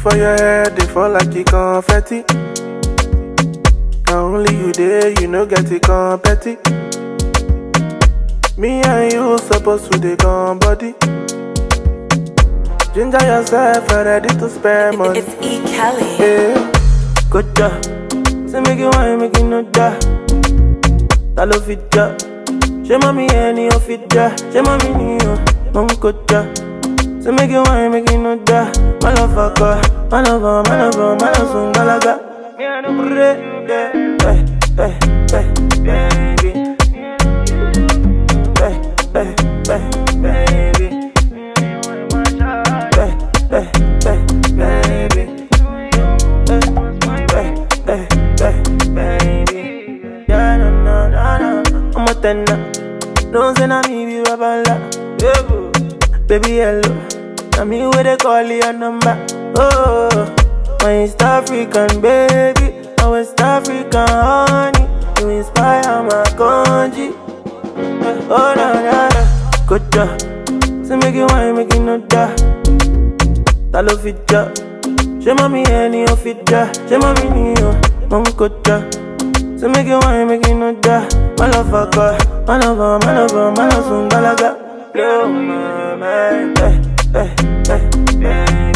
for your head, they fall like a confetti. Now only you there, you know get it competi. Me and you supposed to dey come body. Ginger yourself, ready to spend money. It's E. Kelly. Yeah, good job. Say make you wine, make you no die. That love it ja. She mommy any of it ja. She mommy ni yo, mom good job. Say make you wine, make you no die. My love for God, my love, my love, my love, son galaga. Me I no pray, baby. Baby, baby. Yeah, no. I'm a tenor. Don't say na me be babala. Baby, hello. Na me where they call your number. Oh, my East African baby, my West African honey. You inspire my country. Oh, na. Good job. Say make you wine, make you no die. That love it ja. She mommy any of it ja. She mommy ni yo, mom good job. Say make you wine, make you no die. My love for God, my love, my love, my love, son galaga. Blow my mind,